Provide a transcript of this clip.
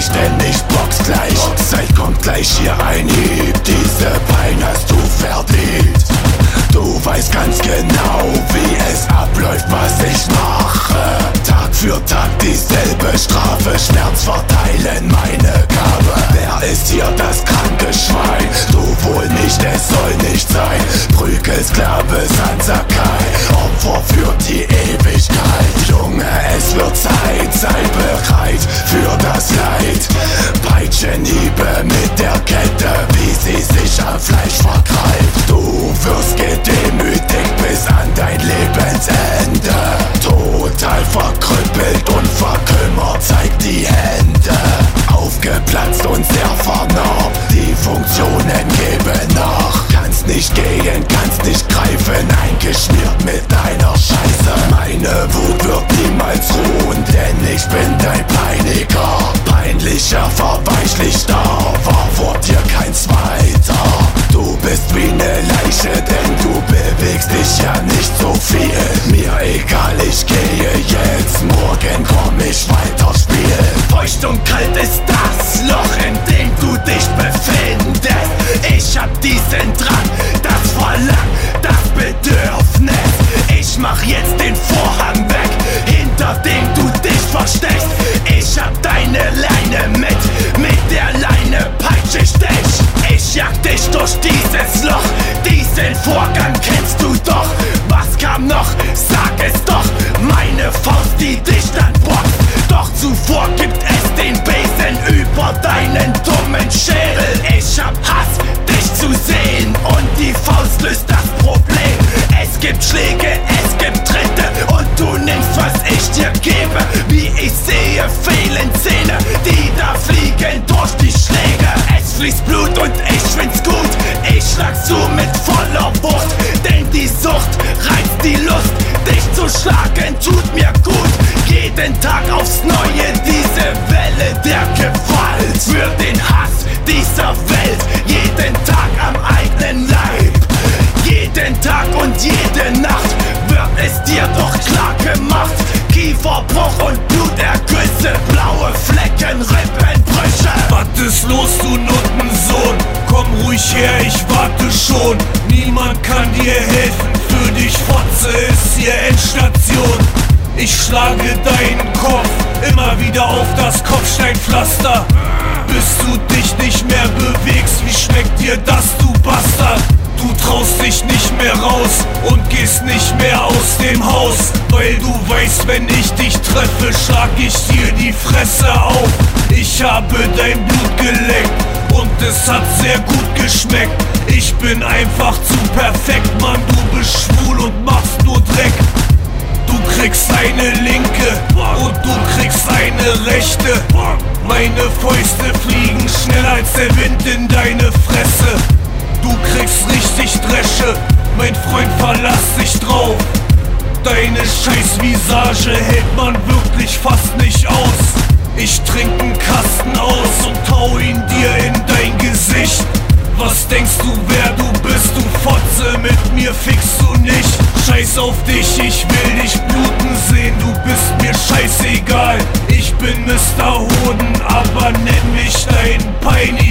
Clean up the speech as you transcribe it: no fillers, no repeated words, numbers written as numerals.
gleich, denn ich box gleich. Zeit kommt gleich, hier ein Hieb. Diese Pein hast du verdient. Du weißt ganz genau, wie es abläuft, was ich mache. Tag für Tag dieselbe Strafe, Schmerz verteilen meine Gabe. Wer ist hier das kranke Schwein? Du wohl nicht, es soll nicht sein. Prügelsklave Sansakai, Opfer für die Ewigkeit. Junge, es wird Zeit, sei bereit für das Leid. Peitschenhiebe mit der Kette, wie sie sich am Fleisch vergreift. Du wirst gedemütigt bis an dein Lebensende. Total verkrüppelt und verkümmert, zeig die Hände. Aufgeplatzt und sehr vernarbt, die Funktionen geben nach. Kannst nicht gehen, kannst nicht greifen, eingeschmiert mit deiner Scheiße. Meine Wut wird niemals ruhen, denn ich bin dein Peiniger. Peinlicher, verweichlich starr, war vor dir kein zweiter. Du bist wie ne Leiche, denn du bewegst dich ja nicht so viel. Mir egal, ich gehe jetzt, morgen komm ich weiterspielen. Feucht und kalt ist das Loch, in dem du dich befindest. Ich hab diesen Drang, das Verlangen, das Bedürfnis. Ich mach jetzt den Vorhang weg, hinter dem du dich versteckst. Ich hab deine Leine mit der Leine peitsch ich dich. Ich jag dich durch dieses Loch, diesen Vorgang kennst du doch. Was kam noch? Sag es doch, meine Faust, die dich dann boxt. Doch zuvor gibt es den Besen über deinen dummen Schädel. Ich hab Hass, dich zu sehen und die Faust löst das Problem. Es gibt Schläge, es gibt Tritte und du nimmst, was ich dir gebe. Wie ich sehe, fehlen Zähne, die da fliegen durch die Schläge. Es fließt Blut und ich find's gut, ich schlag zu mit voller Wucht. Denn die Sucht reizt die Lust, dich zu schlagen tut mir gut. Jeden Tag aufs Neue diese Welle der Gewalt. Für den Hass dieser Welt, jeden Tag am eigenen Leib. Jeden Tag und jede Nacht wird es dir doch klar gemacht. Kieferbruch und Blutergüsse, blaue Flecken, Rippenbrüche. Was ist los, du Nuttensohn? Komm ruhig her, ich warte schon. Niemand kann dir helfen, für dich Fotze ist hier Endstation. Ich schlage deinen Kopf immer wieder auf das Kopfsteinpflaster, bis du dich nicht mehr bewegst. Wie schmeckt dir das, du Bastard? Du traust dich nicht mehr raus und gehst nicht mehr aus dem Haus, weil du weißt, wenn ich dich treffe, schlag ich dir die Fresse auf. Ich habe dein Blut geleckt und es hat sehr gut geschmeckt. Ich bin einfach zu perfekt, Mann, du bist schwul und machst nur Dreck. Du kriegst eine linke und du kriegst eine rechte. Meine Fäuste fliegen schneller als der Wind in deine Fresse. Du kriegst richtig Dresche, mein Freund, verlass dich drauf. Deine scheiß Visage hält man wirklich fast nicht aus. Ich trink 'n Kasten aus und hau ihn dir in dein Gesicht. Was denkst du, wer du bist, du Fotze, mit mir fickst du nicht. Scheiß auf dich, ich will dich bluten sehen, du bist mir scheißegal. Ich bin Mr. Hoden, aber nenn mich dein Peiniger.